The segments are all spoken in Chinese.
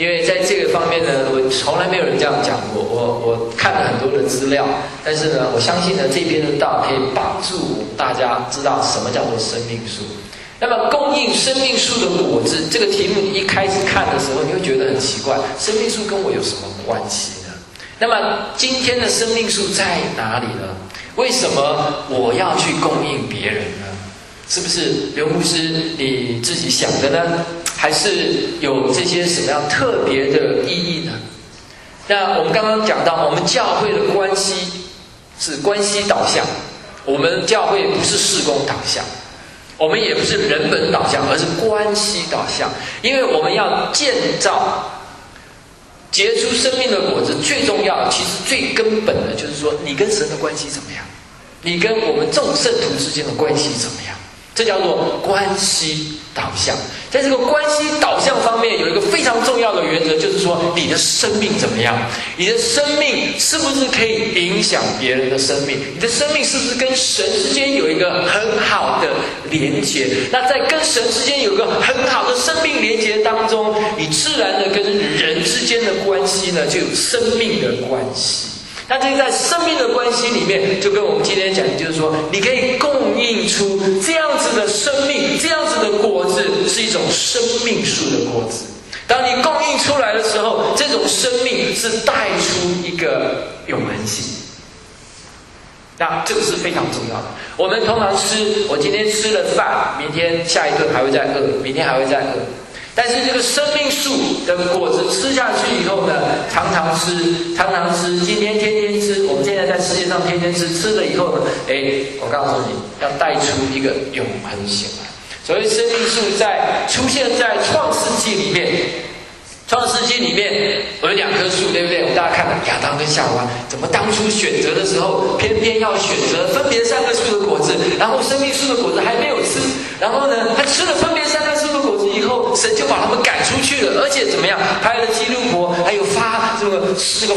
因为在这个方面呢，我从来没有人这样讲过。我看了很多的资料，但是呢，我相信呢，这边的道可以帮助大家知道什么叫做生命树。那么供应生命树的果子，这个题目你一开始看的时候，你会觉得很奇怪，生命树跟我有什么关系呢？那么今天的生命树在哪里呢？为什么我要去供应别人呢？是不是刘牧师你自己想的呢？还是有这些什么样特别的意义呢？那我们刚刚讲到，我们教会的关系是关系导向，我们教会不是事工导向，我们也不是人本导向，而是关系导向。因为我们要建造结出生命的果子，最重要其实最根本的就是说，你跟神的关系怎么样，你跟我们众圣徒之间的关系怎么样，这叫做关系导向。在这个关系导向方面，有一个非常重要的原则，就是说你的生命怎么样，你的生命是不是可以影响别人的生命，你的生命是不是跟神之间有一个很好的连结。那在跟神之间有一个很好的生命连结当中，你自然的跟人之间的关系呢，就有生命的关系。那这个在生命的关系里面，就跟我们今天讲的就是说，你可以供应出这样子的生命，这样子的果子，是一种生命树的果子。当你供应出来的时候，这种生命是带出一个永恒性。那这个是非常重要的。我们通常吃，我今天吃了饭，明天下一顿还会再饿，明天还会再饿。但是这个生命树的果子吃下去以后呢，常常吃，今天天天吃，我们现在在世界上天天吃，吃了以后呢，我告诉你，要带出一个永恒性来。所谓生命树出现在创世纪里面，创世纪里面有2棵树，对不对？我们大家看了亚当跟夏娃，怎么当初选择的时候，偏偏要选择分别3棵树的果子，然后生命树的果子还没有吃，然后呢，他吃了分别3棵树的果子以后，神就把他们赶出去了，而且怎么样？拍了基路伯，还有发这个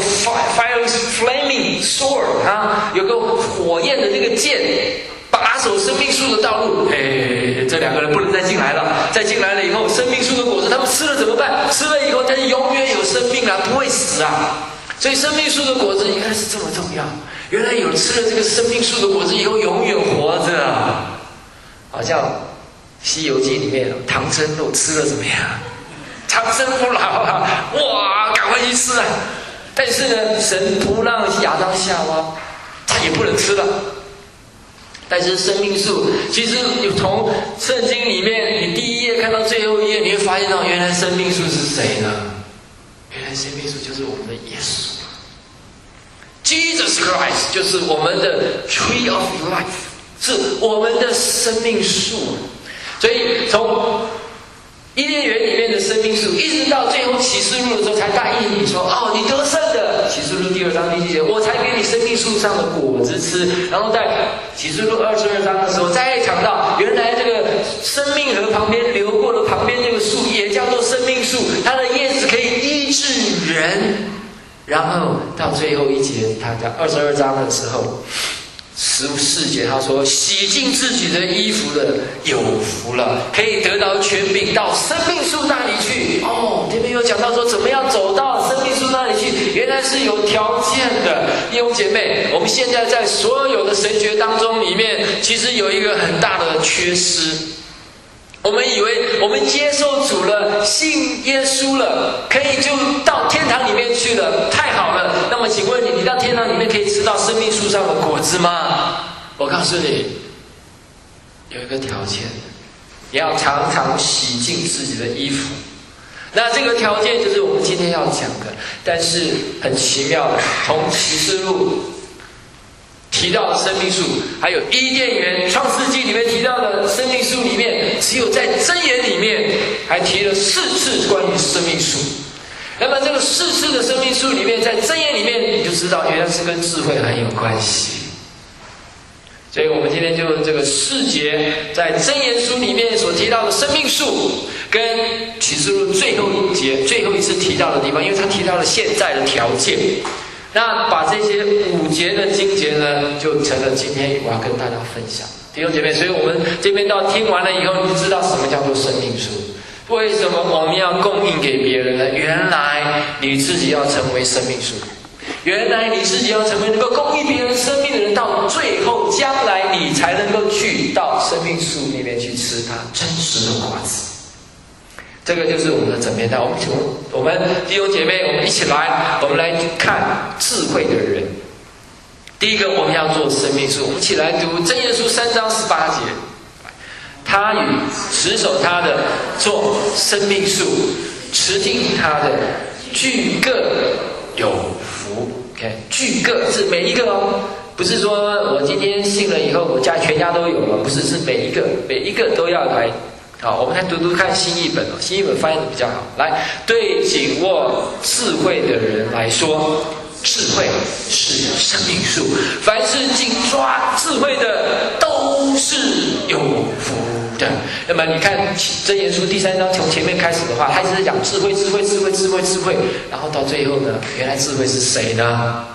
fire flaming sword 啊，有个火焰的这个剑，把守生命树的道路。这2个人不能再进来了，再进来了以后，生命树的果子他们吃了怎么办？吃了以后，他就永远有生命了，不会死啊。所以生命树的果子原来是这么重要。原来有吃了这个生命树的果子以后，永远活着啊。好像《西游记》里面唐僧肉吃了怎么样？长生不老啊！哇，赶快去吃啊！但是呢，神不让亚当夏娃，他也不能吃了。但是生命树，其实你从圣经里面，你第1页看到最后1页，你会发现到原来生命树是谁呢？原来生命树就是我们的耶稣 ，Jesus Christ 就是我们的 Tree of Life， 是我们的生命树。所以从伊甸园里面的生命树，一直到最后启示录的时候，才答应你说：“哦，你得胜的。”启示录第2章第7节，我才给你生命树上的果子吃。然后在启示录22章的时候，再讲到原来这个生命河旁边流过的旁边这个树，也叫做生命树，它的叶子可以医治人。然后到最后一节，他在22章的时候。14节他说：“洗净自己的衣服的有福了，可以得到权柄到生命树那里去。”这边有讲到说怎么样走到生命树那里去，原来是有条件的。弟兄姐妹，我们现在在所有的神学当中里面，其实有一个很大的缺失。我们以为我们接受主了，信耶稣了，可以就到天堂里面去了，太好了。那么请问你到天堂里面可以吃到生命树上的果子吗？我告诉你，有一个条件，你要常常洗净自己的衣服。那这个条件就是我们今天要讲的。但是很奇妙的，从启示录提到的生命树，还有伊甸园创世纪里面提到的生命树里面，只有在箴言里面还提了4次关于生命树。那么这个4次的生命树里面，在箴言里面你就知道原来是跟智慧很有关系。所以我们今天就这个4节在箴言书里面所提到的生命树，跟启示录最后一次提到的地方，因为他提到了现在的条件。那把这些5节的经节呢，就成了今天我要跟大家分享，弟兄姐妹。所以我们这边到听完了以后，你就知道什么叫做生命树。 为什么我们要供应给别人呢？原来你自己要成为生命树，原来你自己要成为能够供应别人生命的人，到最后将来你才能够去到生命树里面去吃它真实的果子。这个就是我们的整篇道。我们弟兄姐妹，我们一起来，我们来看智慧的人。第一个，我们要做生命树。我们一起来读箴言书3章18节。他与持守他的做生命树，持听他的，俱各有福。OK， 俱各是每一个哦，不是说我今天信了以后，我家全家都有了，不是，是每一个都要来。好，我们来读读看新译本哦，新译本翻译的比较好。来，对紧握智慧的人来说，智慧是生命树，凡是紧抓智慧的都是有福的。那么你看箴言书第3章从前面开始的话，他一直在讲智慧，然后到最后呢，原来智慧是谁呢？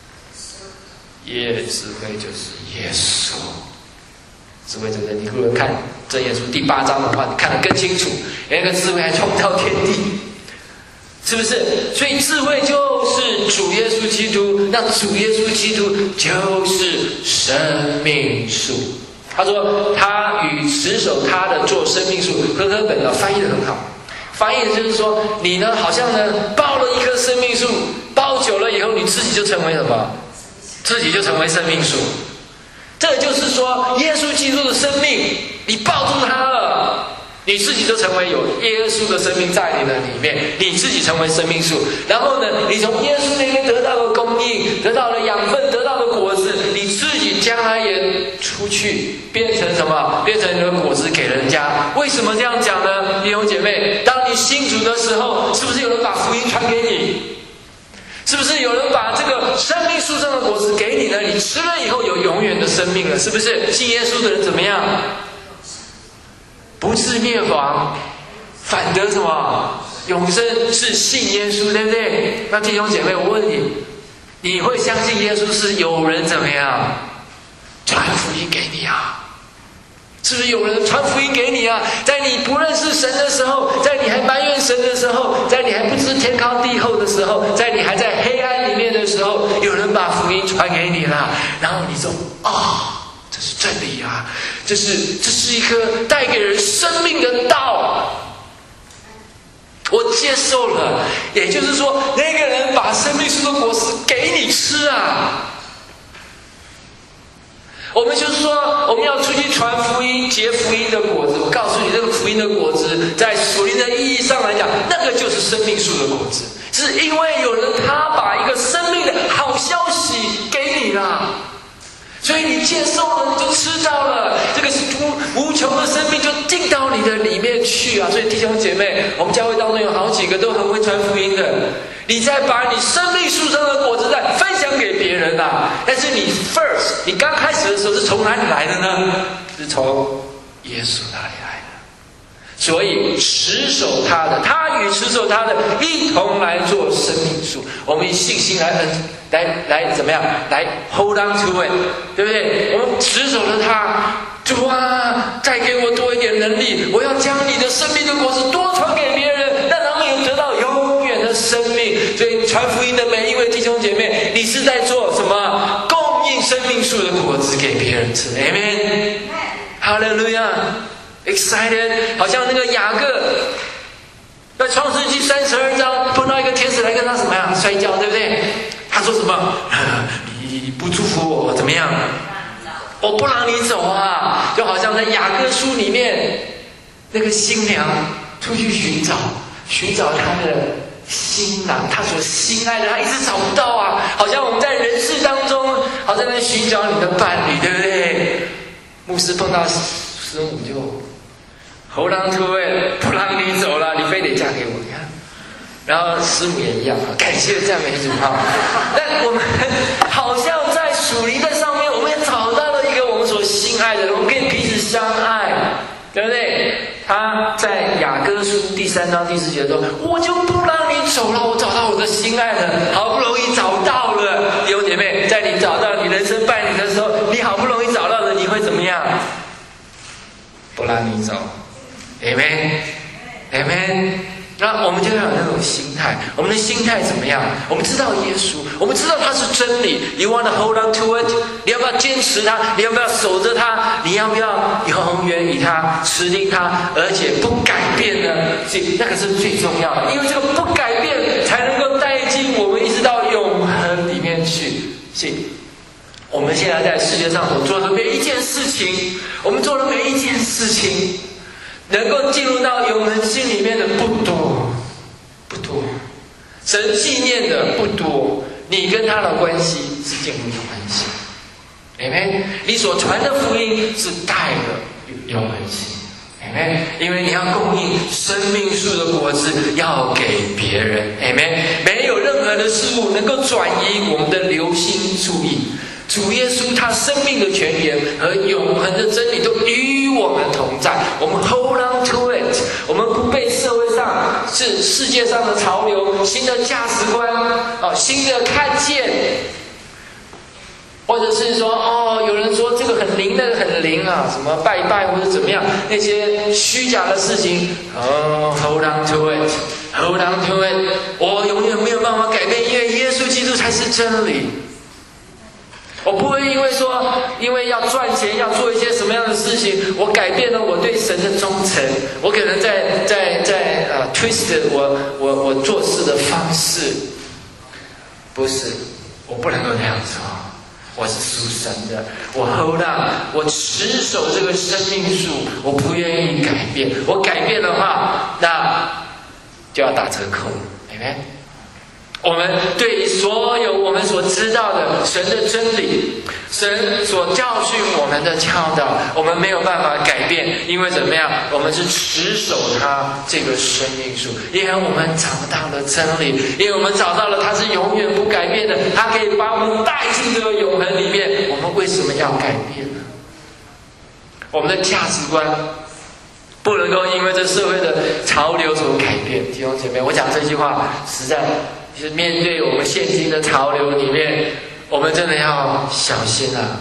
智慧就是耶稣。智慧就是你如果看箴言书第8章的话，你看得更清楚，那个智慧还创造天地，是不是？所以智慧就是主耶稣基督，那主耶稣基督就是生命树。他说他与持守他的做生命树，和合本翻译得很好，翻译的就是说你呢好像呢抱了一棵生命树，抱久了以后你自己就成为什么？自己就成为生命树。这就是说耶稣基督的生命，你抱住他了，你自己就成为有耶稣的生命在你的里面，你自己成为生命树。然后呢，你从耶稣那边得到了供应，得到了养分，得到了果子，你自己将来也出去变成什么？变成你的果子给人家。为什么这样讲呢？弟兄姐妹，当你信主的时候，是不是有人把福音传给你？是不是有人把这个生命树上的果子给你呢？你吃了以后有永远的生命了，是不是？信耶稣的人怎么样？不至灭亡，反得什么？永生。是信耶稣，对不对？那弟兄姐妹，我问你，你会相信耶稣是有人怎么样传福音给你啊？是不是有人传福音给你啊？在你不认识神的时候，在你还埋怨神的时候，在你还不知天高地厚的时候，在你还在黑暗里面的时候，有人把福音传给你了，然后你说这是真理啊，这是一颗带给人生命的道，我接受了。也就是说，那个人把生命树的果实给你吃啊。我们就是说，我们要出去传福音，结福音的果子。我告诉你，这个福音的果子，在属灵的意义上来讲，那个就是生命树的果子，是因为有人他把一个生命的好消息给你了，所以你接受了，你就吃到了，这个是无穷的生命就进到你的里面去啊！所以弟兄姐妹，我们教会当中有好几个都很会传福音的。你再把你生命树上的果子再分享给别人啊！但是你 first， 你刚开始的时候是从哪里来的呢？是从耶稣那里来的。所以持守他的，他与持守他的一同来做生命树。我们以信心来怎么样？来 hold on to it， 对不对？我们持守了他，主啊，再给我多一点能力，我要将你的生命的果子多传给别人，让他们有得到永远的生命。所以传福音的每一位弟兄姐妹，你是在做什么？供应生命树的果子给别人吃。 Amen， Hallelujah， excited， 好像那个雅各在创世纪32章碰到一个天使来跟他怎么样摔跤，对不对？他说什么？你不祝福我怎么样？我不让你走啊！就好像在雅各书里面，那个新娘出去寻找她的新郎，她所心爱的，她一直找不到啊！好像我们在人世当中，好像在寻找你的伴侣，对不对？牧师碰到师母就hold on to it，不让你走了，你非得嫁给我，你看。然后师母也一样，感谢赞美主哈。但我们好像在属灵的上面，我们也找到了一个我们所心爱的人，我们可以彼此相爱，对不对？他在雅歌书第3章第4节说：“我就不让你走了，我找到我的心爱人，好不容易找到了。”弟兄姐妹，在你找到你人生伴侣的时候，你好不容易找到了，你会怎么样？不让你走，Amen。 Amen。那我们就要有那种心态，我们的心态怎么样？我们知道耶稣，我们知道他是真理。You want to hold on to it？ 你要不要坚持它？你要不要守着它？你要不要永远与它持定它，而且不改变呢？那个是最重要的，因为这个不改变才能够带进我们一直到永恒里面去。我们现在在世界上所做的每一件事情，我们做的每一件事情，能够进入到永恒心里面的不多，不多。神纪念的不多，你跟他的关系是进入永恒心。Amen。你所传的福音是带了永恒心。Amen。因为你要供应生命树的果子，要给别人。Amen。没有任何的事物能够转移我们的留心注意。主耶稣他生命的泉源和永恒的真理都与我们同在，我们 hold on to it， 我们不被社会上是世界上的潮流、新的价值观、新的看见，或者是说有人说这个很灵，那个很灵啊，什么拜拜或者怎么样，那些虚假的事情，hold on to it，hold on to it， 我永远没有办法改变，因为耶稣基督才是真理。我不会因为要赚钱，要做一些什么样的事情，我改变了我对神的忠诚，我可能在twist 我做事的方式，不是，我不能够那样做，我是属神的，我 hold on， 我持守这个生命树，我不愿意改变，我改变的话，那就要打折扣，明白？我们对所有我们所知道的神的真理，神所教训我们的教导，我们没有办法改变，因为怎么样？我们是持守他这个生命树，因为我们找到了真理，因为我们找到了它是永远不改变的，它可以把我们带进这个永恒里面。我们为什么要改变呢？我们的价值观不能够因为这社会的潮流所改变。弟兄姐妹，我讲这句话实在是面对我们现今的潮流里面，我们真的要小心啊！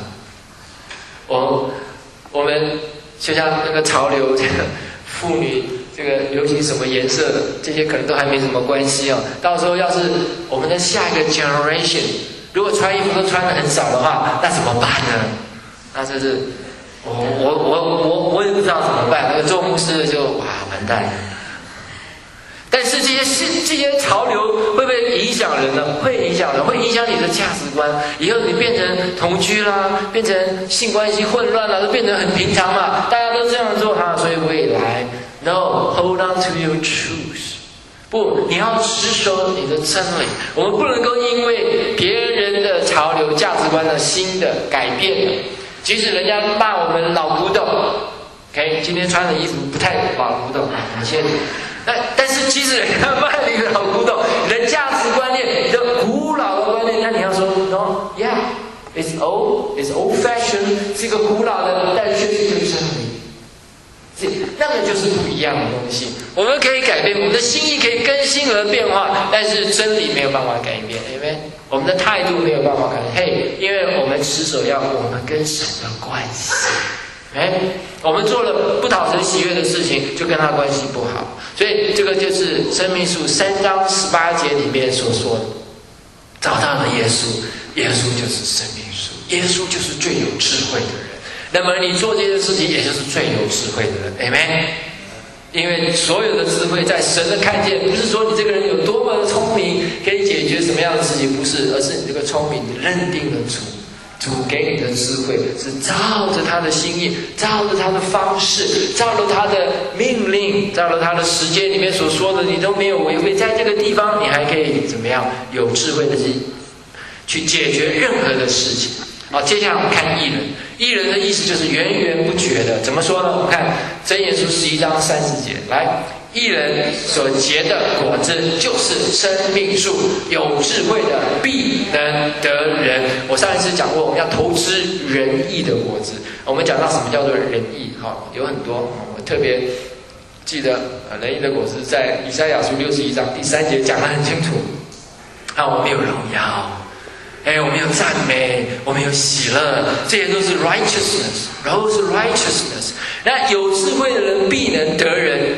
我们就像那个潮流，这个妇女这个流行什么颜色，这些可能都还没什么关系哦。到时候要是我们的下一个 generation 如果穿衣服都穿得很少的话，那怎么办呢？那这是我也不知道怎么办。那个做牧师的就完蛋了。但是这些潮流会不会影响人呢？会影响人，会影响你的价值观。以后你变成同居啦，变成性关系混乱啦，都变成很平常嘛，大家都这样做所以未来 No hold on to your truth。 不，你要持守你的真理。我们不能够因为别人的潮流价值观的新的改变了，即使人家骂我们老古董 OK， 今天穿的衣服不太老古董很谢谢。但是即使人家骂你的老古董，你的价值观念，你的古老的观念，那你要说 No yeah it's old fashioned， 是一个古老的，但却是一个真理。那个就是不一样的东西。我们可以改变，我们的心意可以更新而变化，但是真理没有办法改变，因为我们的态度没有办法改变。因为我们持守要我们跟神的关系。我们做了不讨神喜悦的事情，就跟他关系不好。所以这个就是生命树3章18节里面所说的，找到了耶稣，耶稣就是生命树，耶稣就是最有智慧的人。那么你做这件事情，也就是最有智慧的人。Amen。因为所有的智慧在神的看见，不是说你这个人有多么的聪明，可以解决什么样的事情，不是，而是你这个聪明，你认定了主给你的智慧是照着他的心意，照着他的方式，照着他的命令，照着他的时间里面所说的，你都没有违背。在这个地方，你还可以怎么样？有智慧的去解决任何的事情。接下来我们看义人。义人的意思就是源源不绝的。怎么说呢？我们看箴言书11章30节，来，义人所结的果子就是生命树，有智慧的必能得人。我上一次讲过，我们要投资仁义的果子。我们讲到什么叫做仁义，有很多。我特别记得仁义的果子在以赛亚书61章第3节讲得很清楚。我们有荣耀。我们有赞美，我们有喜乐，这些都是 righteousness， 都是 righteousness。那有智慧的人必能得人，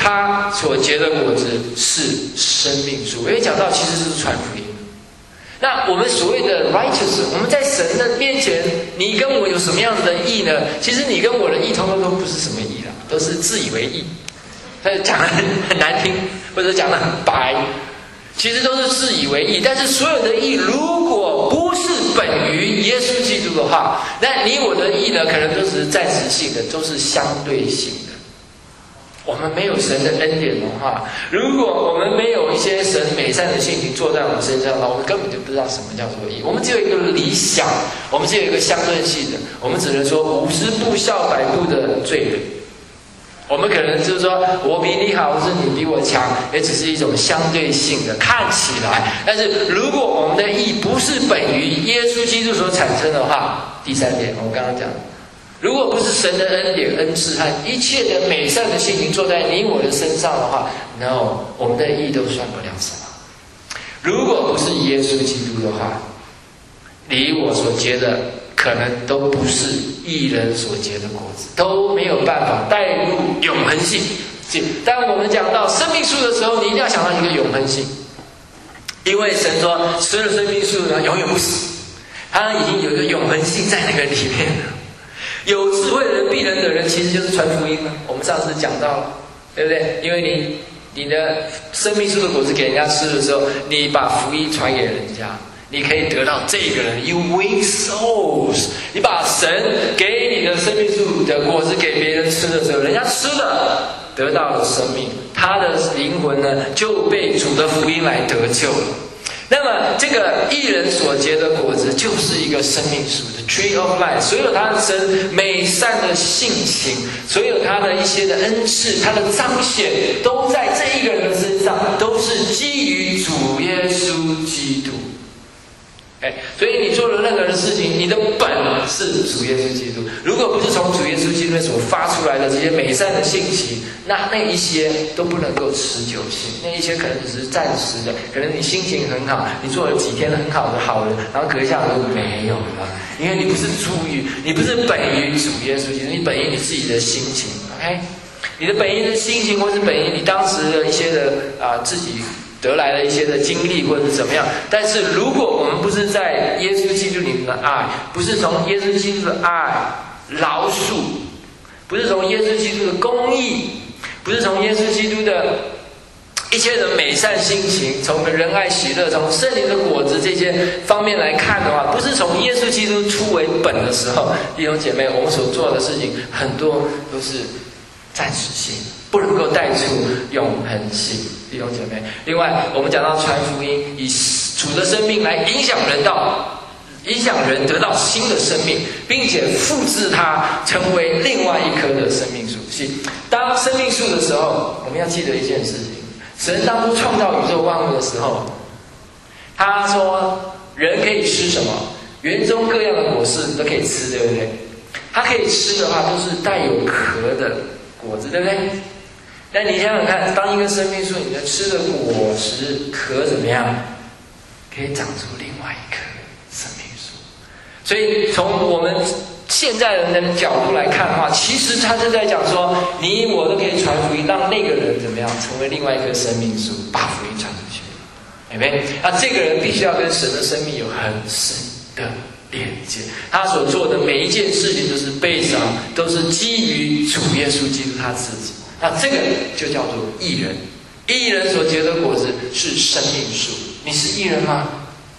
他所结的果子是生命树。我也讲到，其实是传福音。那我们所谓的 righteous， 我们在神的面前，你跟我有什么样子的义呢？其实你跟我的义，通通都不是什么义啦，都是自以为义。他讲得很难听，或者讲得很白，其实都是自以为义。但是所有的义，如果不是本于耶稣基督的话，那你我的义呢，可能都是暂时性的，都是相对性的。我们没有神的恩典的话，如果我们没有一些神美善的性情坐在我们身上的话，我们根本就不知道什么叫做义。我们只有一个理想，我们只有一个相对性的，我们只能说50步笑100步的罪人。我们可能就是说我比你好，或是你比我强，也只是一种相对性的看起来。但是如果我们的义不是本于耶稣基督所产生的话，第3点，我刚刚讲，如果不是神的恩典、恩赐和一切的美善的性情坐在你我的身上的话 ，no， 我们的义都算不了什么。如果不是耶稣基督的话，你我所结的可能都不是义人所结的果子，都没有办法带入永恒性。当我们讲到生命树的时候，你一定要想到一个永恒性，因为神说吃了生命树呢，永远不死，它已经有一个永恒性在那个里面了。有智慧的人、必能的人，其实就是传福音了。我们上次讲到了，对不对？因为你的生命树的果子给人家吃的时候，你把福音传给人家，你可以得到这个人 ，you win souls。你把神给你的生命树的果子给别人吃的时候，人家吃了，得到了生命，他的灵魂呢就被主的福音来得救了。那么这个义人所结的果子就是一个生命树的 tree of life， 所有他的神美善的性情，所有他的一些的恩赐，他的彰显，都在这一个人的身上，都是基于主耶稣基督。所以你做了任何的事情，你的本是主耶稣基督。如果不是从主耶稣基督所发出来的这些美善的性情，那一些都不能够持久性，那一些可能只是暂时的，可能你心情很好，你做了几天很好的好人，然后隔一下就没有了，因为你不是你不是本于主耶稣基督，你本于你自己的心情。OK， 你的本于的心情，或是本于你当时的一些的自己得来的一些的经历，或者是怎么样。但是如果我们不是在耶稣基督里面的爱，不是从耶稣基督的爱饶恕，不是从耶稣基督的公义，不是从耶稣基督的一切的美善心情，从仁爱喜乐，从圣灵的果子这些方面来看的话，不是从耶稣基督出为本的时候，弟兄姐妹，我们所做的事情很多都是暂时性，不能够带出永恒性，弟兄姐妹。另外，我们讲到传福音，以主的生命来影响人得到新的生命，并且复制它成为另外一棵的生命树。当生命树的时候，我们要记得一件事情：神当初创造宇宙万物的时候，他说人可以吃什么？园中各样的果实都可以吃，对不对？他可以吃的话，都是带有壳的果子，对不对？但你想想看，当一个生命树，你的吃的果实壳怎么样？可以长出另外一棵生命树。所以从我们现在人的角度来看的话，其实他是在讲说，你我都可以传福音，让那个人怎么样成为另外一棵生命树，把福音传出去。对不对？那这个人必须要跟神的生命有很深的连接，他所做的每一件事情都是背上，都是基于主耶稣基督他自己。那这个就叫做义人。义人所结的果子是生命树。你是义人吗？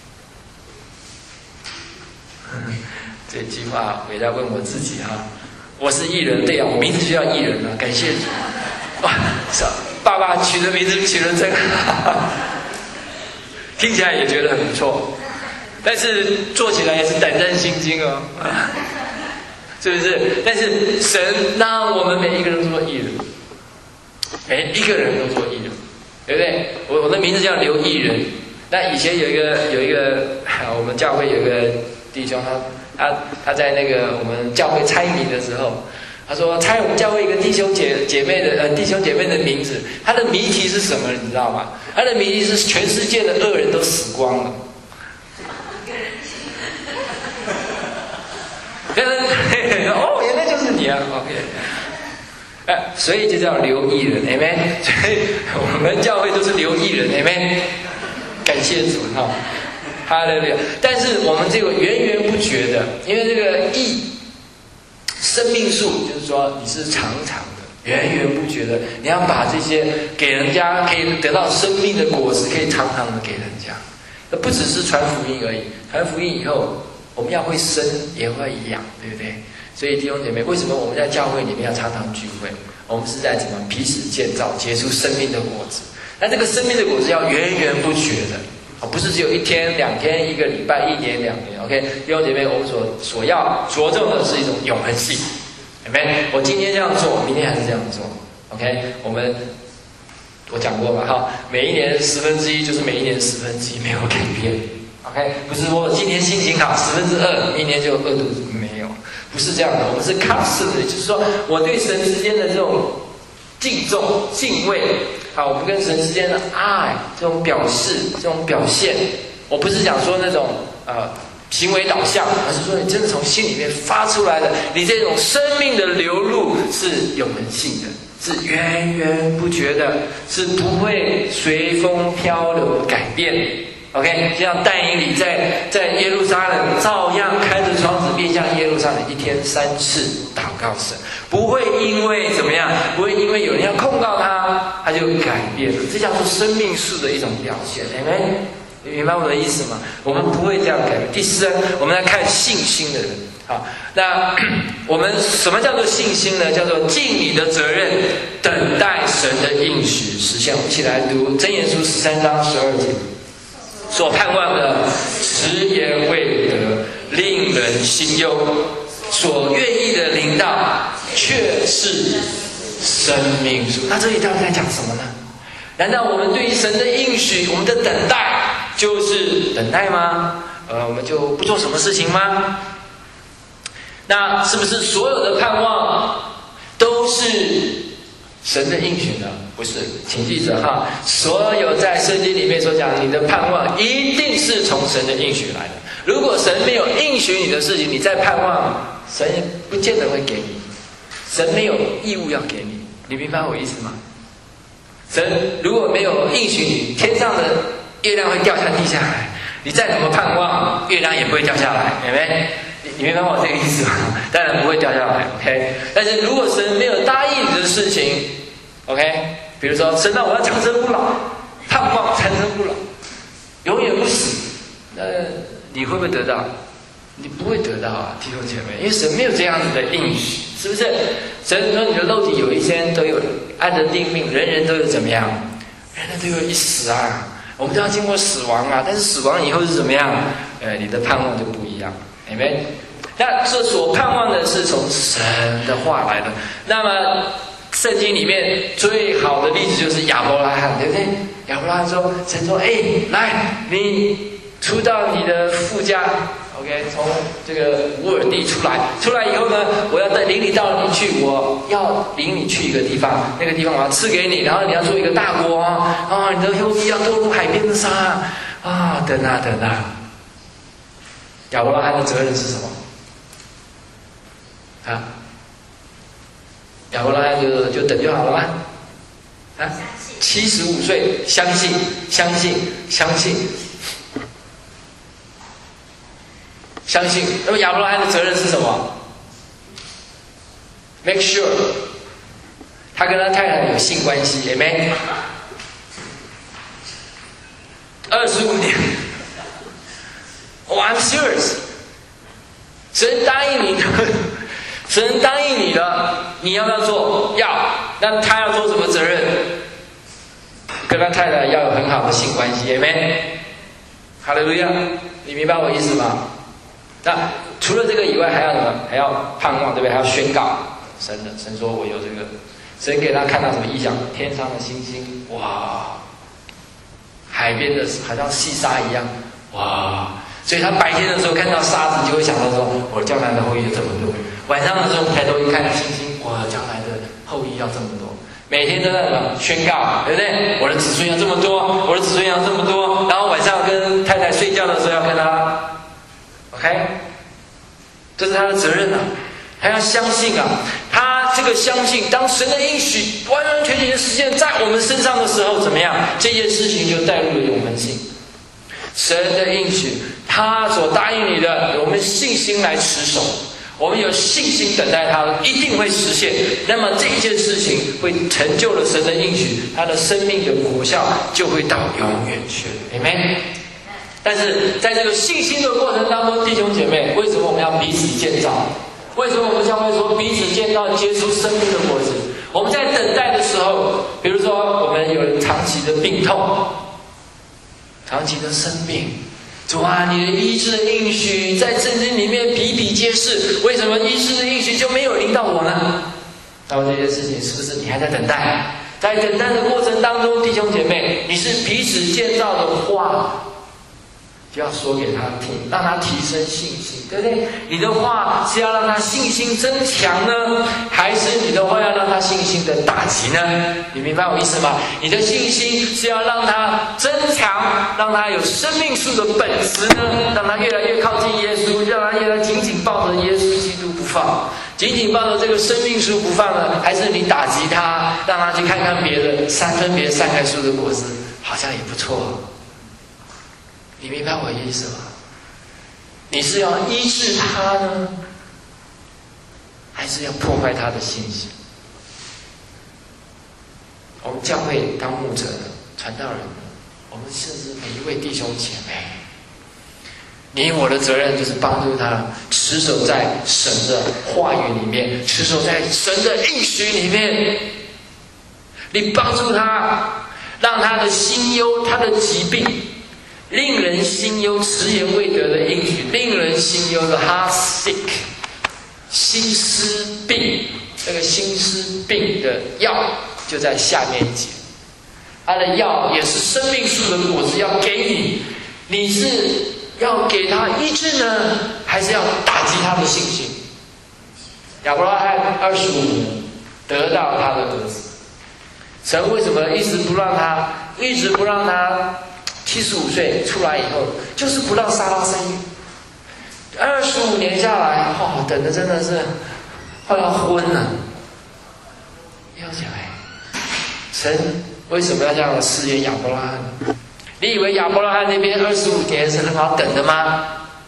这句话我也在问我自己哈。我是义人，对呀，我名字就叫义人啊，感谢主。哇，爸爸取的名字取得真好，听起来也觉得很不错，但是做起来也是胆战心惊哦，是不是？但是神让我们每一个人都做义人，每一个人都做义人，对不对？我的名字叫刘义人。那以前有一个我们教会有一个弟兄，他在那个我们教会猜谜的时候，他说猜我们教会一个弟兄姐妹的名字，他的谜题是什么？你知道吗？他的谜题是全世界的恶人都死光了。哦，原来就是你啊 ！OK。 所以就叫流艺人 ，amen。所以我们教会都是流艺人 ，amen。感谢主哈，哈利路亚。但是我们这个源源不绝的，因为这个生命树，就是说你是常常的、源源不绝的，你要把这些给人家，可以得到生命的果实，可以常常的给人家。那不只是传福音而已，传福音以后，我们要会生，也会养，对不对？所以弟兄姐妹，为什么我们在教会里面要常常聚会？我们是在怎么彼此建造，结出生命的果子。那这个生命的果子要源源不绝的，不是只有1天、2天、1个礼拜、1年、2年。OK， 弟兄姐妹，我们所要着重的是一种永恒性。Amen。我今天这样做，明天还是这样做。OK， 我讲过吧？哈，每一年1/10就是每一年1/10，没有改变。OK， 不是说今年心情好2%，明年就2度，没有，不是这样的。我们是constant的，就是说我对神之间的这种敬重、敬畏。好，我们跟神之间的爱，这种表示、这种表现，我不是讲说那种行为导向，而是说你真的从心里面发出来的，你这种生命的流露是永恒性的，是源源不绝的，是不会随风漂流改变。OK， 就像但以理在耶路撒冷照样开着窗子面向耶路撒冷1天3次祷告神，不会因为怎么样，不会因为有人要控告他就改变了，这叫做生命树的一种表现。Amen， 你明白我的意思吗？我们不会这样改变。第3，我们来看信心的人。好，那我们什么叫做信心呢？叫做尽你的责任，等待神的应许实现。我们一起来读箴言书13章12节。所盼望的迟延未得，令人心忧；所愿意的临到，却是生命树。那这里到底在讲什么呢？难道我们对于神的应许，我们的等待就是等待吗？我们就不做什么事情吗？那是不是所有的盼望都是神的应许呢？不是，请记着哈，所有在圣经里面所讲你的盼望，一定是从神的应许来的。如果神没有应许你的事情，你再盼望，神也不见得会给你。神没有义务要给你，你明白我意思吗？神如果没有应许你，天上的月亮会掉下地下来，你再怎么盼望，月亮也不会掉下来，明白？你明白我这个意思吗？当然不会掉下来 ，OK。但是如果神没有答应你的事情 ，OK， 比如说神让我要长生不老，盼望长生不老，永远不死，那你会不会得到？你不会得到啊，弟兄姐妹，因为神没有这样子的应许，是不是？神说你的肉体有一天都有按着定命，人人都有怎么样？人人都有一死啊，我们都要经过死亡啊。但是死亡以后是怎么样？你的盼望就不一样。Amen。那这所盼望的是从神的话来的。那么圣经里面最好的例子就是亚伯拉罕，对不对？亚伯拉罕说，神说，来，你出到你的父家 ，OK， 从这个乌尔地出来以后呢，我要领你到你去，我要领你去一个地方，那个地方我要赐给你，然后你要做一个大国啊，你的后裔要堕入海边的沙啊，等啊。亚伯拉罕的责任是什么？亚伯拉罕就等就好了吗？75岁，相信。那么亚伯拉罕的责任是什么 ？Make sure 他跟他太太有性关系 ，Amen。25年。I'm serious。神答应你了，你要不要做？要。那他要做什么责任？跟他太太要有很好的性关系 ，Amen。哈利路亚，你明白我意思吗？那除了这个以外，还要什么？还要盼望，对不对？还要宣告神说我有这个，神给他看到什么异象？天上的星星，哇！海边的好像细沙一样，哇！所以他白天的时候看到沙子，就会想到说，我将来的后裔有这么多；晚上的时候抬头一看星星，我将来的后裔要这么多。每天都在什么宣告，对不对？我的子孙要这么多，我的子孙要这么多。然后晚上跟太太睡觉的时候要跟他 ，OK， 这是他的责任啊，他要相信啊，他这个相信，当神的应许完完全全的实现在我们身上的时候，怎么样？这件事情就带入了永恒性。神的应许，他所答应你的，我们信心来持守，我们有信心等待他，一定会实现。那么这一件事情会成就了神的应许，他的生命的果效就会到永远去了。Amen。但是在这个信心的过程当中，弟兄姐妹，为什么我们要彼此建造？为什么我们教会说彼此建造结出生命的果子？我们在等待的时候，比如说我们有人长期的病痛，长期的生病，主啊，你的医治的应许在圣经里面比比皆是，为什么医治的应许就没有临到我呢？那么这件事情是不是你还在等待？在等待的过程当中，弟兄姐妹，你是彼此建造的话，就要说给他听，让他提升信心，对不对？你的话是要让他信心增强呢，还是你的话要让他信心的打击呢？你明白我意思吗？你的信心是要让他增强，让他有生命树的本质呢，让他越来越靠近耶稣，让他越来紧紧抱着耶稣基督不放，紧紧抱着这个生命树不放呢？还是你打击他，让他去看看别的分别散开树的果子，好像也不错。你明白我的意思吗？你是要医治他呢，还是要破坏他的信心？我们教会当牧者的、传道人的，我们甚至每一位弟兄姐妹，你我的责任就是帮助他持守在神的话语里面，持守在神的应许里面。你帮助他，让他的心忧、他的疾病，令人心忧、迟延未得的应许，令人心忧的 heart sick 心思病，这个心思病的药就在下面一节。它的药也是生命树的果子要给你，你是要给他医治呢，还是要打击他的信心？亚伯拉罕25年得到他的儿子，神为什么一直不让他75岁出来以后，就是不让撒拉生育？25年下来，等的真的是快要昏了。弟兄姐妹，神为什么要这样的试验亚伯拉罕呢？你以为亚伯拉罕那边25年是很好等的吗？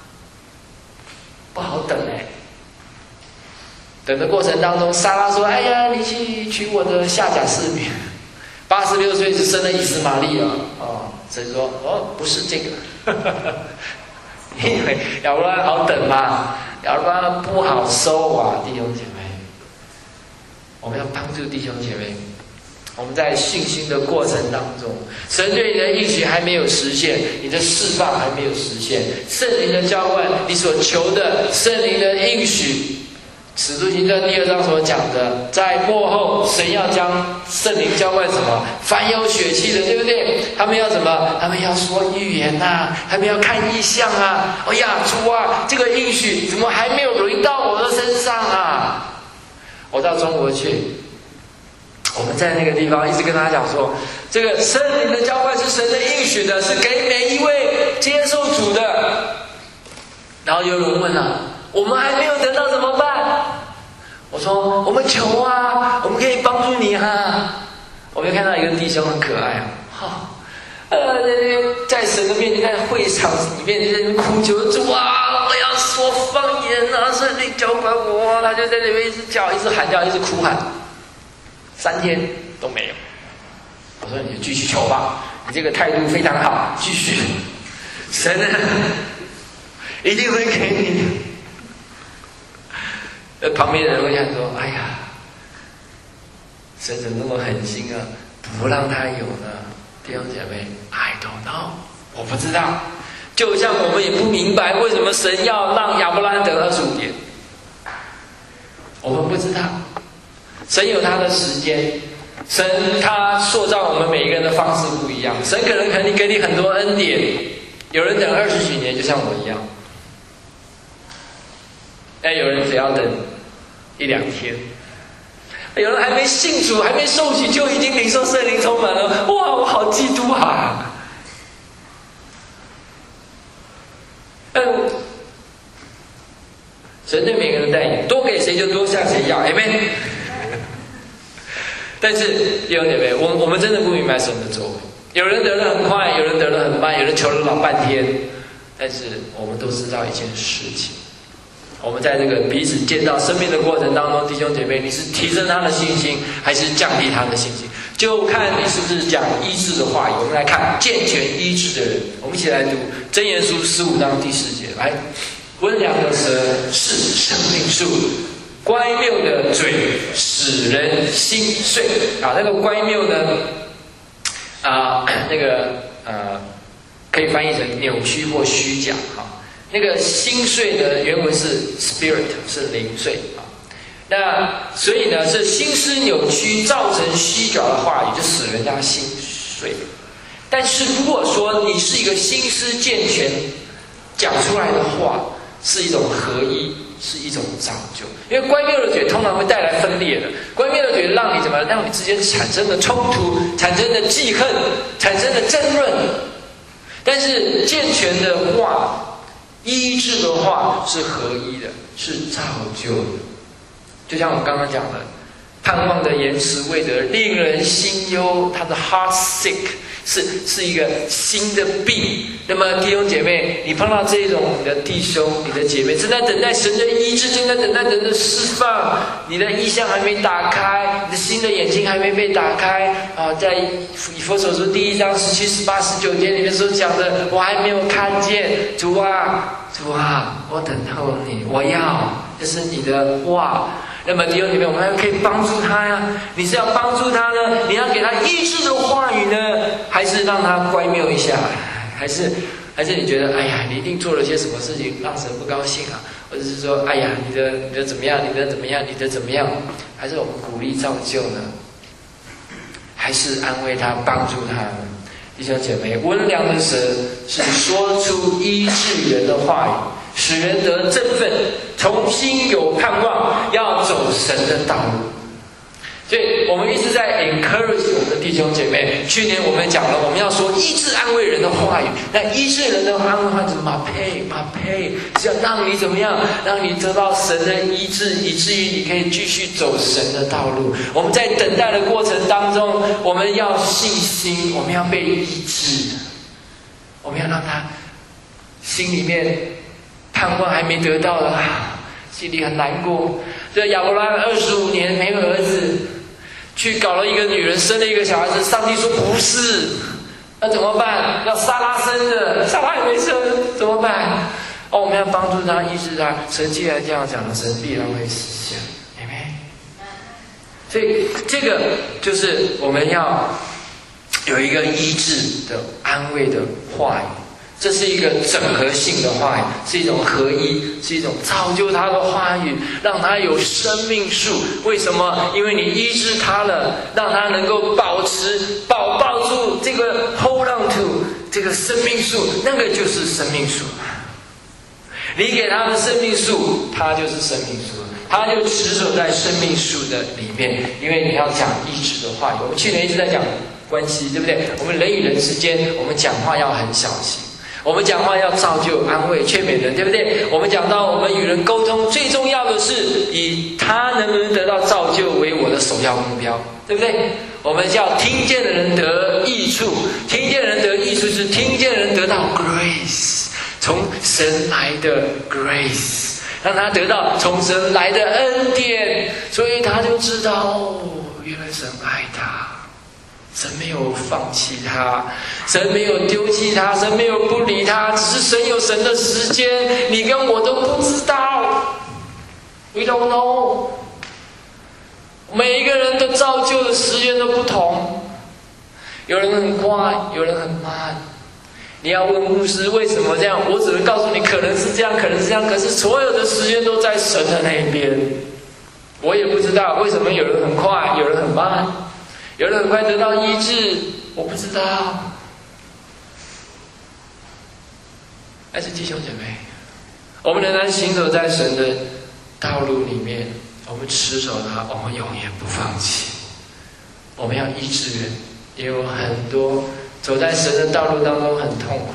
不好等哎。等的过程当中，撒拉说：“哎呀，你去娶我的下甲侍女。”86岁就生了以斯玛利了。神说：“不是这个。”你以为亚伯拉罕好等吗？亚伯拉罕不好收啊，弟兄姐妹。我们要帮助弟兄姐妹，我们在信心的过程当中，神对你的应许还没有实现，你的释放还没有实现，圣灵的浇灌，你所求的圣灵的应许。使徒行传第2章所讲的，在末后神要将圣灵浇灌什么？凡有血气的，对不对？他们要什么？他们要说预言啊，他们要看异象啊。哎呀，主啊，这个应许怎么还没有临到我的身上啊？我到中国去，我们在那个地方一直跟他讲说，这个圣灵的浇灌是神的应许的，是给每一位接受主的。然后有人问了，我们还没有得到怎么办？我说我们求啊，我们可以帮助你啊。我们看到一个弟兄很可爱在神的面前，在会场里面在那边哭求主啊，我要说方言啊，圣灵浇灌我。他就在那边一直叫，一直喊叫，一直哭喊，3天都没有。我说你就继续求吧，你这个态度非常好，继续，神呢一定会给你。旁边的人会想说：“哎呀，神怎么那么狠心啊，不让他有呢？”弟兄姐妹 ，I don't know， 我不知道。就像我们也不明白为什么神要让亚伯拉罕得25年，我们不知道。神有他的时间，神他塑造我们每一个人的方式不一样。神可能给你很多恩典，有人等20几年，就像我一样。但有人只要等1-2天，有人还没信主，还没受洗，就已经领受圣灵充满了。哇，我好嫉妒啊！神对每个人的待遇，多给谁就多向谁要，Amen。 但是弟兄姐妹，我们真的不明白神的作为。有人得了很快，有人得了很慢，有人求了老半天。但是我们都知道一件事情，我们在这个彼此建造生命的过程当中，弟兄姐妹，你是提升他的信心，还是降低他的信心？就看你是不是讲医治的话语。我们来看健全医治的人，我们一起来读箴言书15章第4节。来，温良的舌是生命树，乖谬的嘴使人心碎。啊，那个乖谬呢？可以翻译成扭曲或虚假。那个心碎呢，原文是 spirit， 是灵碎。那所以呢，是心思扭曲造成虚假的话语，就使人家心碎。但是如果说你是一个心思健全，讲出来的话是一种合一，是一种造就。因为乖谬的嘴通常会带来分裂的，乖谬的嘴让你怎么，让你之间产生的冲突，产生的记恨，产生的争论。但是健全的话，医治的话是合一的，是造就的。就像我刚刚讲的，盼望的延迟未得，令人心忧，他的 heart sick 是一个新的病。那么弟兄姐妹，你碰到这种你的弟兄、你的姐妹正在等待神的医治，正在等待神的释放，你的意象还没打开，你的心的眼睛还没被打开啊！在以弗所书第1章17、18、19节里面所讲的，我还没有看见。主啊，主啊，我等候你，我要，这是你的话。那么弟兄姐妹，我们还可以帮助他呀。你是要帮助他呢？你要给他医治的话语呢，还是让他乖谬一下？还是你觉得，哎呀，你一定做了些什么事情让神不高兴啊？或者是说，哎呀，你的怎么样？你的怎么样？你的怎么样？还是我们鼓励造就呢？还是安慰他、帮助他呢？弟兄姐妹，温良的舌是说出医治人的话语，使人得振奋，重新有盼望，要走神的道路。所以我们一直在 encourage 我们的弟兄姐妹。去年我们讲了，我们要说医治安慰人的话语。那医治人的安慰话语，马配，是要让你怎么样？让你得到神的医治，以至于你可以继续走神的道路。我们在等待的过程当中，我们要信心，我们要被医治，我们要让他心里面盼望还没得到的，心里很难过。这亚伯拉罕25年没有儿子，去搞了一个女人，生了一个小孩子。上帝说不是，那怎么办？要撒拉生的，撒拉也没生，怎么办？我们要帮助他，医治他。神既然这样讲了，神必然会实现，明白？所以这个就是我们要有一个医治的、安慰的话语。这是一个整合性的话语，是一种合一，是一种造就他的话语，让他有生命树。为什么？因为你医治他了，让他能够保持、抱住这个 hold on to 这个生命树，那个就是生命树。你给他的生命树，他就是生命树，他就持守在生命树的里面。因为你要讲医治的话语，我们去年一直在讲关系，对不对？我们人与人之间，我们讲话要很小心。我们讲话要造就、安慰、劝勉人，对不对？我们讲到我们与人沟通，最重要的是以他能不能得到造就为我的首要目标，对不对？我们叫听见的人得益处，听见人得益处是听见人得到 grace， 从神来的 grace， 让他得到从神来的恩典，所以他就知道原来神爱他。神没有放弃他，神没有丢弃他，神没有不理他，只是神有神的时间，你跟我都不知道。We don't know。每一个人的造就的时间都不同，有人很快，有人很慢。你要问牧师为什么这样，我只能告诉你可能是这样，可能是这样，可是所有的时间都在神的那边。我也不知道为什么有人很快，有人很慢。有人很快得到医治，我不知道。但是弟兄姐妹，我们仍然行走在神的道路里面，我们持守它，我们永远不放弃。我们要医治人，也有很多走在神的道路当中很痛苦，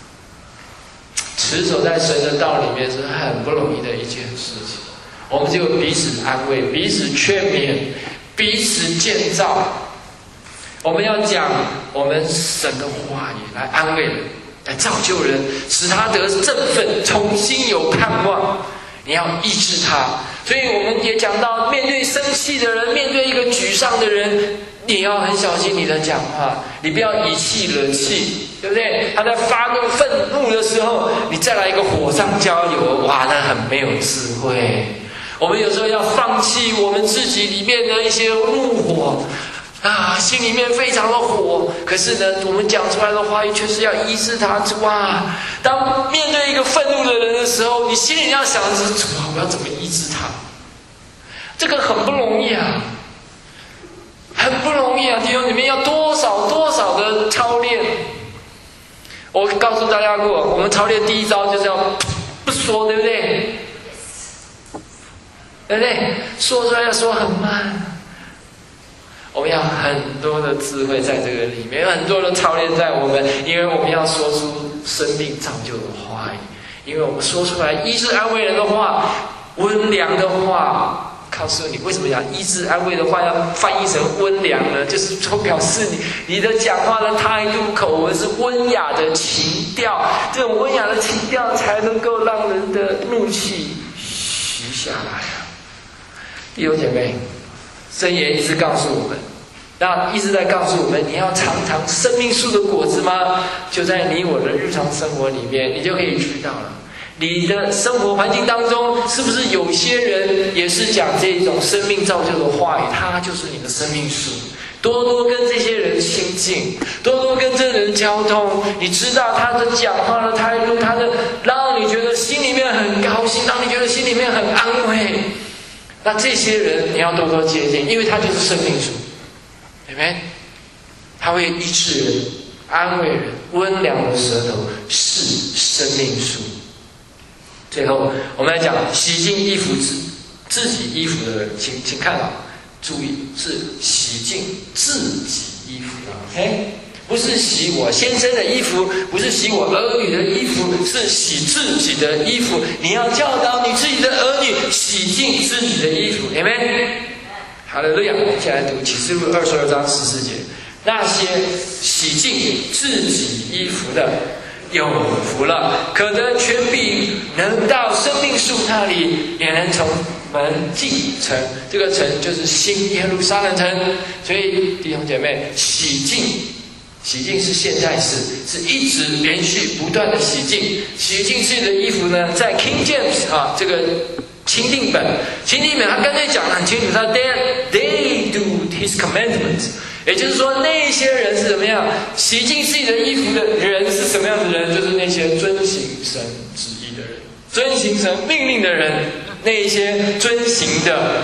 持守在神的道里面是很不容易的一件事情。我们就彼此安慰，彼此劝勉， 彼此建造。我们要讲我们神的话语来安慰人，来造就人，使他得振奋，重新有盼望。你要医治他。所以我们也讲到，面对生气的人，面对一个沮丧的人，你要很小心你的讲话，你不要以气惹气，对不对？他在发怒愤怒的时候，你再来一个火上浇油，哇，那很没有智慧。我们有时候要放弃我们自己里面的一些怒火啊，心里面非常的火，可是呢，我们讲出来的话语却是要医治他。主啊，当面对一个愤怒的人的时候，你心里要想的是：主啊，我要怎么医治他？这个很不容易啊，很不容易啊！弟兄，你们要多少的操练？我告诉大家过，我们操练第一招就是要不说，对不对？对不对？说出来要说很慢。我们要很多的智慧在这个里面，有很多的操练在我们，因为我们要说出生命造就的话语，因为我们说出来医治安慰人的话，温良的话。告诉你为什么讲医治安慰的话要翻译成温良呢？就是说表示你的讲话的态度口吻是温雅的情调，这种温雅的情调才能够让人的怒气息下来啊！弟兄姐妹，箴言一直告诉我们，那一直在告诉我们，你要尝尝生命树的果子吗？就在你我的日常生活里面，你就可以知道了。你的生活环境当中，是不是有些人也是讲这种生命造就的话语？他就是你的生命树。多多跟这些人亲近，多多跟这人交通，你知道他的讲话的态度，他的让你觉得心里面很高兴，让你觉得心里面很安慰。那这些人你要多多接近，因为他就是生命树，对不对？他会医治人，安慰人，温良的舌头是生命树。最后，我们来讲洗净衣服自己衣服的人，请看好，注意是洗净自己衣服的 ，OK， 不是洗我先生的衣服，不是洗我儿女的衣服，是洗自己的衣服。你要教导你自己的儿女洗净自己的衣服 ，Amen。好的，我们一起来读启示录22章14节，那些洗净自己衣服的。有福了，可得权柄，能到生命树那里，也能从门进城。这个城就是新耶路撒冷城。所以弟兄姐妹，洗净是现在时，是一直连续不断的洗净自己的衣服呢。在 King James 啊，这个钦定本他干脆讲得很清楚，他 they do his commandments。也就是说，那些人是怎么样洗净自己的衣服的人是什么样的人？就是那些遵行神旨意的人，遵行神命令的人，那一些遵行的，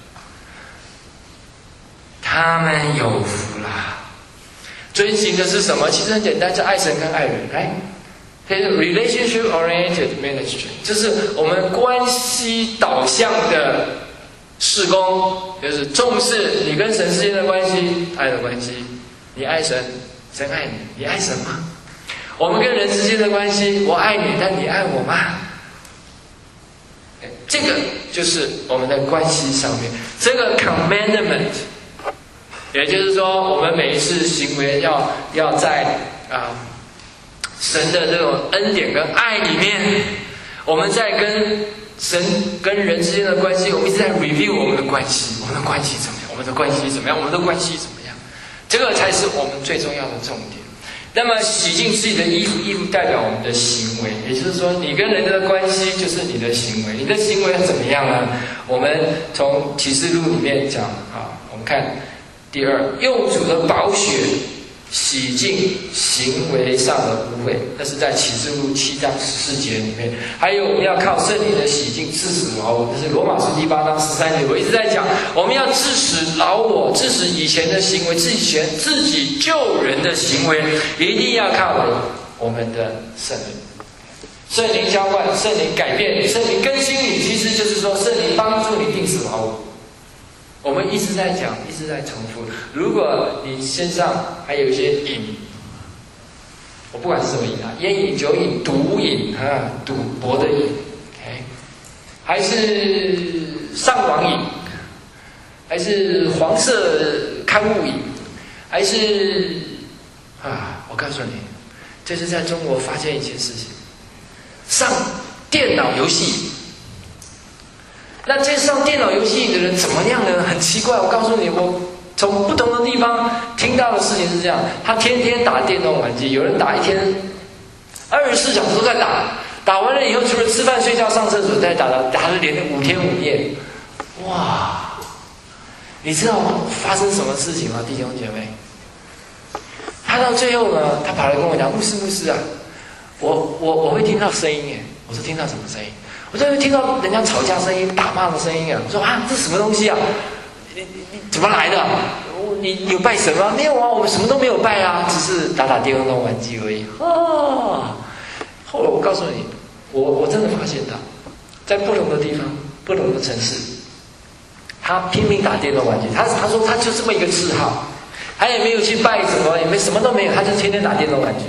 他们有福啦。遵行的是什么？其实很简单，是爱神跟爱人。来，这是 relationship oriented ministry， 就是我们关系导向的事工，就是重视你跟神之间的关系，爱的关系。你爱神，神爱你，你爱神吗？我们跟人之间的关系，我爱你，但你爱我吗？这个就是我们的关系上面，这个 commandment， 也就是说，我们每一次行为要在神的这种恩典跟爱里面，我们在跟神跟人之间的关系，我们一直在 review 我们的关系，我们的关系怎么样？我们的关系怎么样？我们的关系怎么样？这个才是我们最重要的重点。那么洗净自己的衣服，衣服代表我们的行为，也就是说，你跟人的关系就是你的行为，你的行为怎么样呢？我们从启示录里面讲我们看第二，用主的宝血洗净行为上的污秽，那是在启示录7章14节里面。还有我们要靠圣灵的洗净，致死老我，这是罗马书第8章13节。我一直在讲，我们要致死老我，致死以前的行为，自己救人的行为，一定要靠我们的圣灵。圣灵浇灌，圣灵改变，圣灵更新你，其实就是说圣灵帮助你定死老我。我们一直在讲，一直在重复。如果你身上还有一些瘾，我不管是什么瘾烟瘾、酒瘾、毒瘾赌博的瘾，还是上网瘾， 还是黄色刊物瘾，还是我告诉你，这是在中国发现一件事情，上电脑游戏。那这上电脑游戏的人怎么样呢？很奇怪，我告诉你，我从不同的地方听到的事情是这样：他天天打电动玩具，有人打一天24小时都在打，打完了以后除了吃饭、睡觉、上厕所，再打了连5天5夜。哇！你知道发生什么事情吗，弟兄姐妹？他到最后呢，他跑来跟我讲：“牧师啊，我会听到声音耶。”我说：“听到什么声音？”我就会听到人家吵架声音、打骂的声音啊！我说这什么东西啊？你怎么来的？你有拜神吗？没有啊，我们什么都没有拜啊，只是打电动玩具而已。后来我告诉你，我真的发现在不同的地方、不同的城市，他拼命打电动玩具。他说他就这么一个嗜好，他也没有去拜什么，也没什么都没有，他就天天打电动玩具。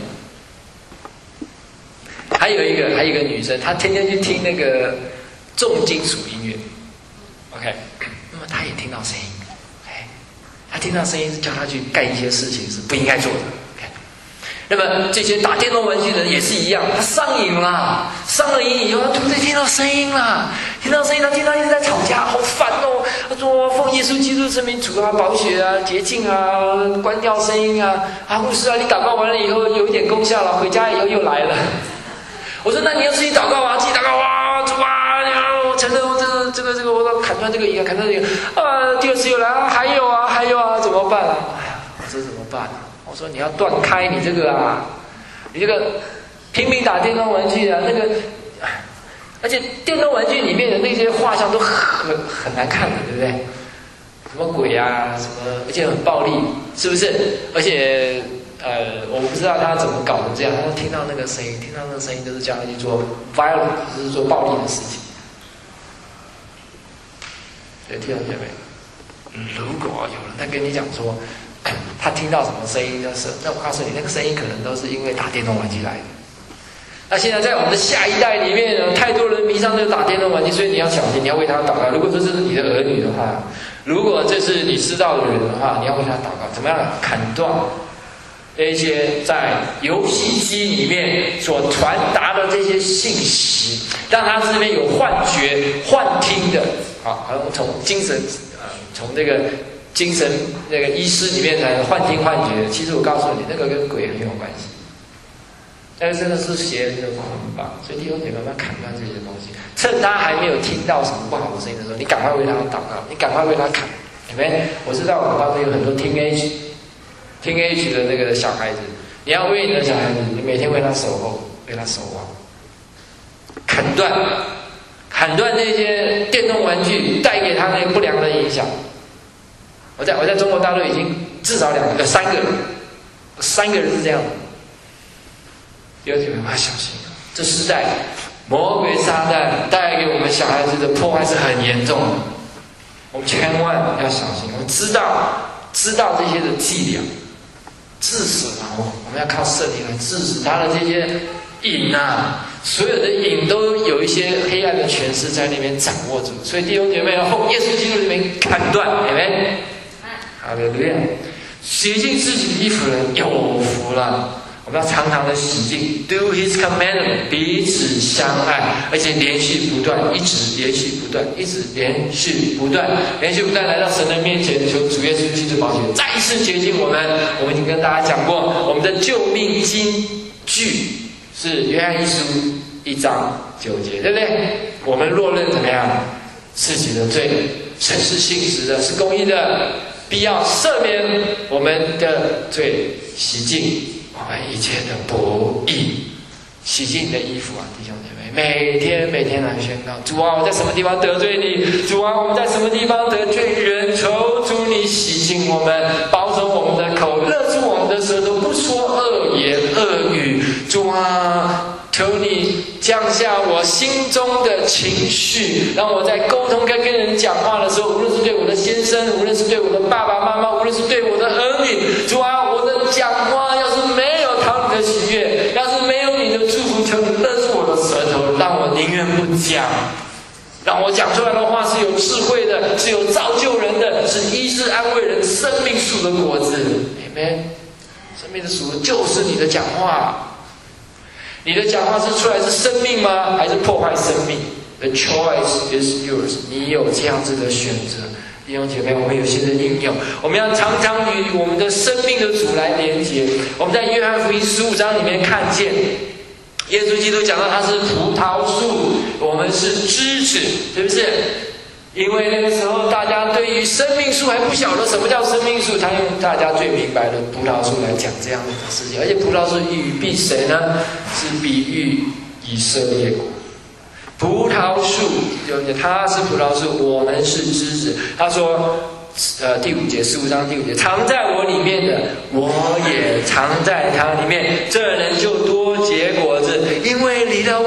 还有一个女生，她天天去听那个重金属音乐 ，OK， 那么她也听到声音，她听到声音是叫她去干一些事情是不应该做的 ，OK。那么这些打电动玩具的人也是一样，他上瘾了，上了瘾以后，他突然听到声音了，听到声音，他听到一直在吵架，好烦哦。他说奉耶稣基督之名主啊，宝血啊，洁净啊，关掉声音啊，牧师啊，你祷告完了以后有一点功效了，回家以后又来了。我说那你要自己祷告啊，自己祷告啊，主啊，我承认我这个我都砍断这个瘾，砍断这个第二次又来还有啊，怎么办啊？我说怎么办啊？我说你要断开你这个你这个拼命打电动玩具啊，那个，而且电动玩具里面的那些画像都很难看的，对不对？什么鬼啊，什么，而且很暴力，是不是？而且。我不知道他怎么搞成这样。他听到那个声音，就是叫他去做 violent， 就是做暴力的事情。对，弟兄姐妹，如果有人在跟你讲说，他听到什么声音的时候，那我告诉你，那个声音可能都是因为打电动玩具来的。那现在在我们的下一代里面，太多人迷上这个打电动玩具，所以你要小心，你要为他祷告。如果这是你的儿女的话，如果这是你知道的人的话，你要为他祷告，怎么样砍断这些在游戏机里面所传达的这些信息，让他这边有幻觉、幻听的，好像从精神从这个精神那个医师里面来幻听幻觉。其实我告诉你，那个跟鬼很有关系，那个真的是邪人的捆绑。所以弟兄姐妹们要砍断这些东西，趁他还没有听到什么不好的声音的时候，你赶快为他祷告，你赶快为他砍，有没有？我知道我们当中有很多teenage 的那个小孩子，你要为你的小孩子，你每天为他守候，为他守望，砍断那些电动玩具带给他那不良的影响。我在中国大陆已经至少3个人是这样的。弟兄姐妹们要小心，这时代魔鬼撒旦带给我们小孩子的破坏是很严重的，我们千万要小心。我们知道这些的伎俩。致死我们要靠圣灵来致死他的这些瘾所有的瘾都有一些黑暗的权势在那边掌握住，所以弟兄姐妹要奉耶稣基督里面砍断，阿们，哈利路亚！洗净自己的衣服的人有福了。我们要常常的洗净 ，do His commandment， 彼此相爱，而且连续不断，一直连续不断来到神的面前，求主耶稣基督宝血再一次洁净我们。我们已经跟大家讲过，我们的救命金句是约翰一书1章9节，对不对？我们若认怎么样自己的罪，神是信实的，是公义的，必要赦免我们的罪，洗净我们一切的不义。洗净你的衣服弟兄姐妹，每天来宣告：主啊，我在什么地方得罪你？主啊，我们在什么地方得罪人？求主你洗净我们，保守我们的口，勒住我们的舌头，不说恶言恶语。主啊，求你降下我心中的情绪，让我在沟通跟人讲话的时候，无论是对我的先生，无论是对我的爸爸妈妈，无论是对我的儿女，主啊，我的讲话要是没有讨你的喜悦，要是没有你的祝福，求你勒住我的舌头，让我宁愿不讲，让我讲出来的话是有智慧的，是有造就人的， 是医治安慰人生命树的果子。Amen。生命的树就是你的讲话。你的讲话是出来是生命吗？还是破坏生命？ The choice is yours。你有这样子的选择。弟兄姐妹，我们有新的应用，我们要常常与我们的生命的主来连接。我们在约翰福音15章里面看见，耶稣基督讲到他是葡萄树，我们是枝子，是不是？因为那个时候大家对于生命树还不晓得什么叫生命树，他用大家最明白的葡萄树来讲这样的事情，而且葡萄树语比谁呢？是比喻以色列国。葡萄树，它是葡萄树，我们是枝子。他说，第5节，15章第5节，藏在我里面的，我也藏在他里面，这人就多结果子，因为离了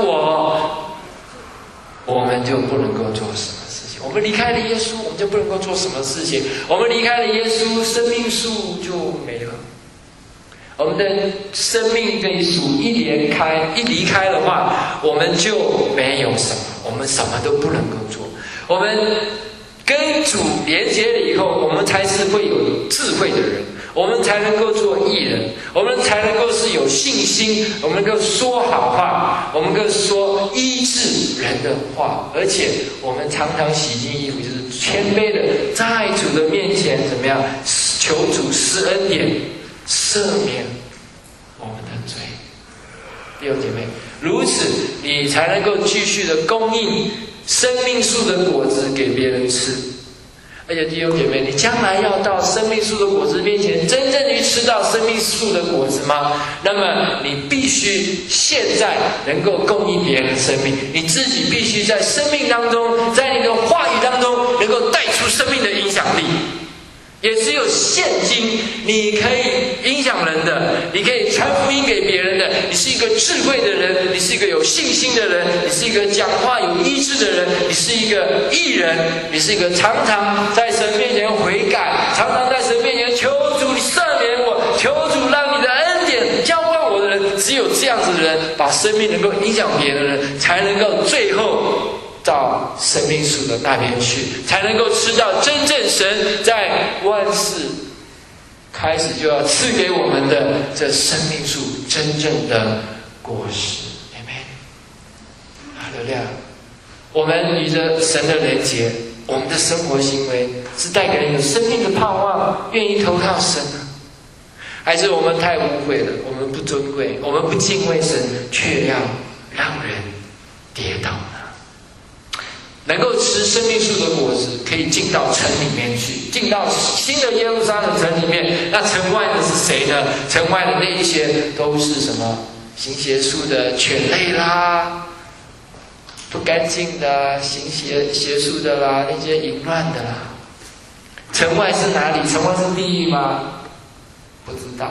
我们就不能够做什么事情。我们离开了耶稣，我们就不能够做什么事情。我们离开了耶稣，生命树就没了。我们的生命跟主一离开的话，我们就没有什么，我们什么都不能够做。我们跟主连接了以后，我们才是会有智慧的人，我们才能够做义人，我们才能够是有信心，我们能够说好话，我们能够说医治人的话，而且我们常常洗净衣服，就是谦卑的在主的面前怎么样，求主施恩典，赦免我们的罪。弟兄姐妹，如此你才能够继续的供应生命树的果子给别人吃。而且弟兄姐妹，你将来要到生命树的果子面前，真正去吃到生命树的果子吗？那么你必须现在能够供应别人生命，你自己必须在生命当中，在你的话语当中能够带出生命的影响力。也只有现今你可以影响人的，你可以传福音给别人的，你是一个智慧的人，你是一个有信心的人，你是一个讲话有医治的人，你是一个义人，你是一个常常在神面前悔改，常常在神面前求主赦免我，求主让你的恩典浇灌我的人。只有这样子的人，把生命能够影响别人的人，才能够最后到生命树的那边去，才能够吃到真正神在万事开始就要赐给我们的这生命树真正的果实。Amen。哈利路亚！我们与着神的连结，我们的生活行为是带给人有生命的盼望，愿意投靠神呢？还是我们太污秽了，我们不尊贵，我们不敬畏神，却要让人跌倒呢？能够吃生命树的果子，可以进到城里面去，进到新的耶路撒冷城里面。那城外的是谁呢？城外的那一些都是什么？行邪术的犬类啦，不干净的，行邪术的啦，那些淫乱的啦。城外是哪里？城外是地狱吗？不知道。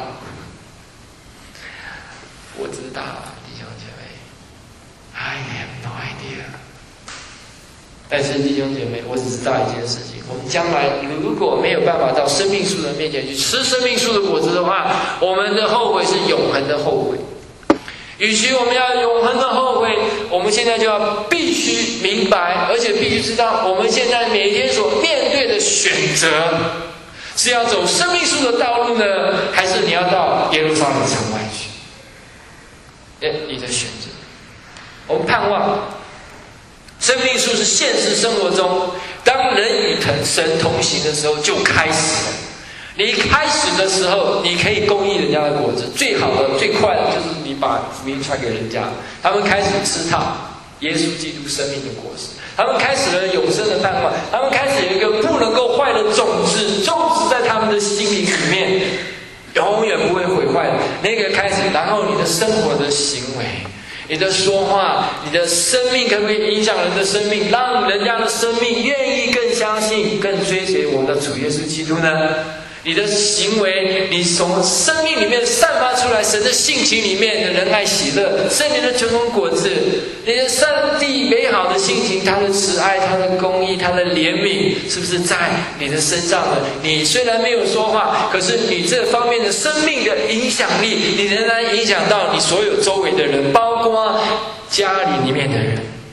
我知道，弟兄姐妹 ，I have no idea。但是弟兄姐妹，我只知道一件事情：我们将来如果没有办法到生命树的面前去吃生命树的果子的话，我们的后悔是永恒的后悔。与其我们要永恒的后悔，我们现在就要必须明白，而且必须知道，我们现在每天所面对的选择，是要走生命树的道路呢，还是你要到耶路撒冷城外去？你的选择。我们盼望生命树是现实生活中，当人与神同行的时候就开始了。你开始的时候，你可以供应人家的果子，最好的、最快的就是你把福音传给人家，他们开始吃到耶稣基督生命的果实，他们开始了永生的盼望，他们开始有一个不能够坏的种子，种植在他们的心灵里面，永远不会毁坏的那个开始。然后你的生活的行为，你的说话，你的生命可不可以影响人的生命，让人家的生命愿意更相信、更追随我们的主耶稣基督呢？你的行为，你从生命里面散发出来神的性情里面的仁爱、喜乐、圣灵的九种果子，你的上帝美好的性情，他的慈爱、他的公义、他的怜悯，是不是在你的身上呢？你虽然没有说话，可是你这方面的生命的影响力，你仍然影响到你所有周围的人，包括家里面的人，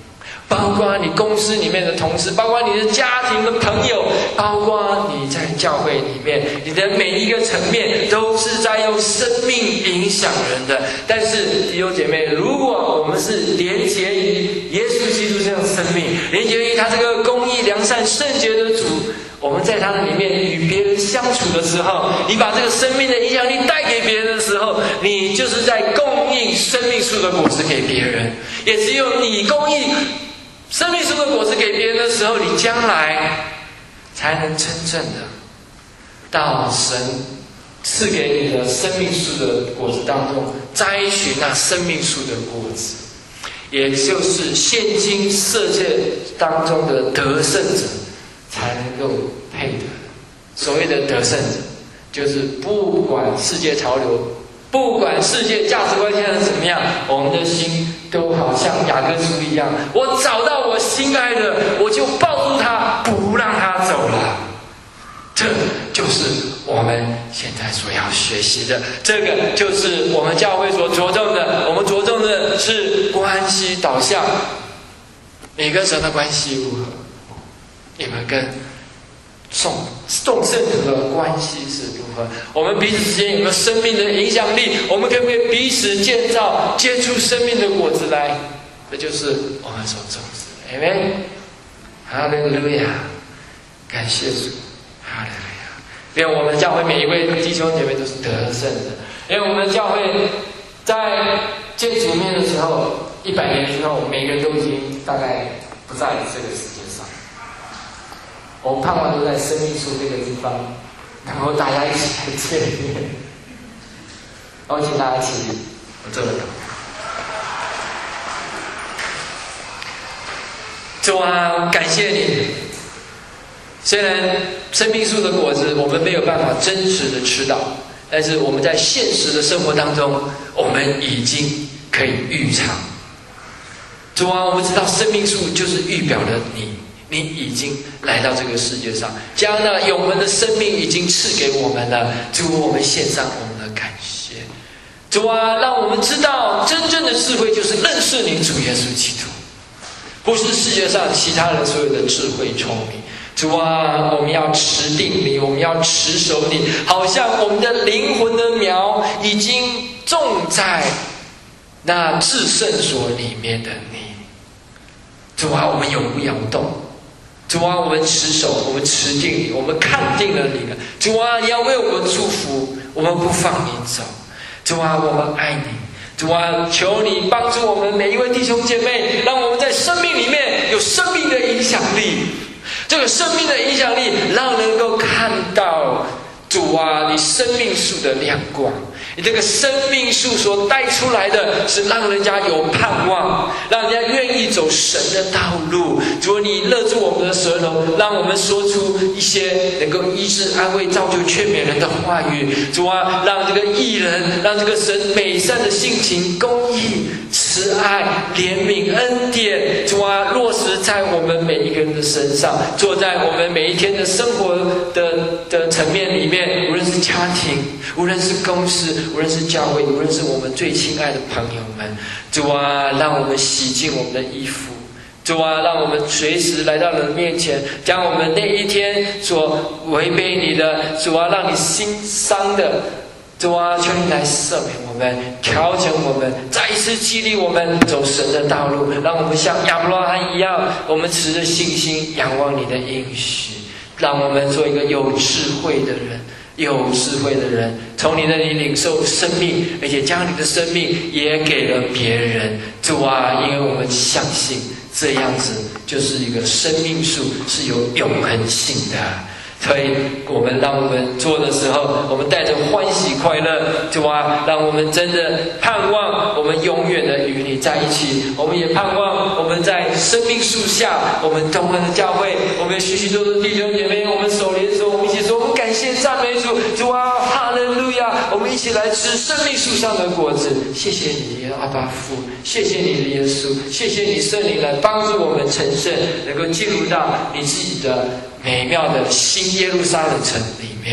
包括你公司里面的同事，包括你的家庭的朋友，包括你在教会里面，你的每一个层面都是在用生命影响人的。但是弟兄姐妹，如果我们是连结于耶稣基督这样的生命，连结于他这个公义、良善、圣洁的主，我们在他的里面与别人相处的时候，你把这个生命的影响力带给别人的时候，你就是在供应生命树的果子给别人。也只有你供应生命树的果子给别人的时候，你将来才能真正的到神赐给你的生命树的果子当中摘取那生命树的果子，也就是现今世界当中的得胜者才能够配得。所谓的得胜者，就是不管世界潮流，不管世界价值观现在怎么样，我们的心都好像雅各书一样，我找到我心爱的，我就抱住他，不让他走了。这就是我们现在所要学习的，这个就是我们教会所着重的。我们着重的是关系导向。你跟神的关系如何？你们跟众圣徒的关系是如何？我们彼此之间有没有生命的影响力？我们可不可以彼此建造，结出生命的果子来？这就是我们所重视的。阿们，哈利路亚，感谢主，哈利路亚。愿我们教会每一位弟兄姐妹都是得胜的。因为我们教会在见主面的时候，100年之后，每个人都已经大概不在这个世界上。我们盼望都在生命树这个地方，然后大家一起来见面。然后请大家一起做个祷告。主啊，感谢你。虽然生命树的果子我们没有办法真实的吃到，但是我们在现实的生活当中，我们已经可以预尝。主啊，我们知道生命树就是预表了你已经来到这个世界上，将那永恒的生命已经赐给我们了。主，我们献上我们的感谢。主啊，让我们知道真正的智慧就是认识你主耶稣基督，不是世界上其他人所有的智慧聪明。主啊，我们要持定你，我们要持守你，好像我们的灵魂的苗已经种在那至圣所里面的你。主啊，我们永不摇动。主啊，我们持守，我们持定你，我们看定了你了。主啊，你要为我们祝福，我们不放你走。主啊，我们爱你。主啊，求你帮助我们每一位弟兄姐妹，让我们在生命里面有生命的影响力。这个生命的影响力，让能够看到主啊，你生命树的亮光。你这个生命树所带出来的是让人家有盼望，让人家愿意走神的道路。主啊，你勒住我们的舌头，让我们说出一些能够医治、安慰、造就、劝勉人的话语。主啊，让这个义人，让这个神美善的性情、公义、慈爱、怜悯、恩典，主啊，落实在我们每一个人的身上，坐在我们每一天的生活的层面里面，无论是家庭，无论是公司，无论是教会，无论是我们最亲爱的朋友们。主啊，让我们洗净我们的衣服。主啊，让我们随时来到你的面前，将我们那一天所违背你的，主啊，让你心伤的，主啊，求你来赦免我们，调整我们，再一次激励我们走神的道路，让我们像亚伯拉罕一样，我们持着信心仰望你的应许，让我们做一个有智慧的人。有智慧的人，从你那里领受生命，而且将你的生命也给了别人。主啊，因为我们相信这样子就是一个生命树，是有永恒性的。所以让我们做的时候，我们带着欢喜快乐。主啊，让我们真的盼望我们永远的与你在一起。我们也盼望我们在生命树下，我们东安的教会，我们许许多多弟兄姐妹，我们手连手，我们一起说，我们感谢赞美主。主啊，哈利路亚！我们一起来吃生命树上的果子。谢谢你，阿爸父，谢谢你的耶稣，谢谢你圣灵来帮助我们成圣，能够进入到你自己的美妙的新耶路撒冷城里面。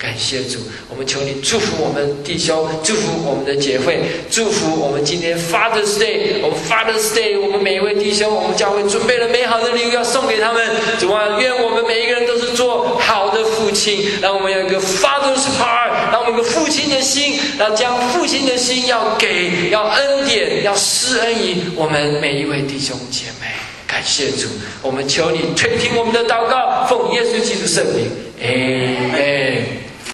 感谢主，我们求你祝福我们弟兄，祝福我们的姐妹，祝福我们今天 Father's Day， 我们 Father's Day， 我们每一位弟兄，我们教会准备了美好的礼物要送给他们。主啊，愿我们每一个人都是做好的父亲，让我们有一个 Father's heart， 让我们有个父亲的心，让将父亲的心要给，要恩典，要施恩于我们每一位弟兄姐妹。感谢主，我们求你垂听我们的祷告，奉耶稣基督圣名，阿们。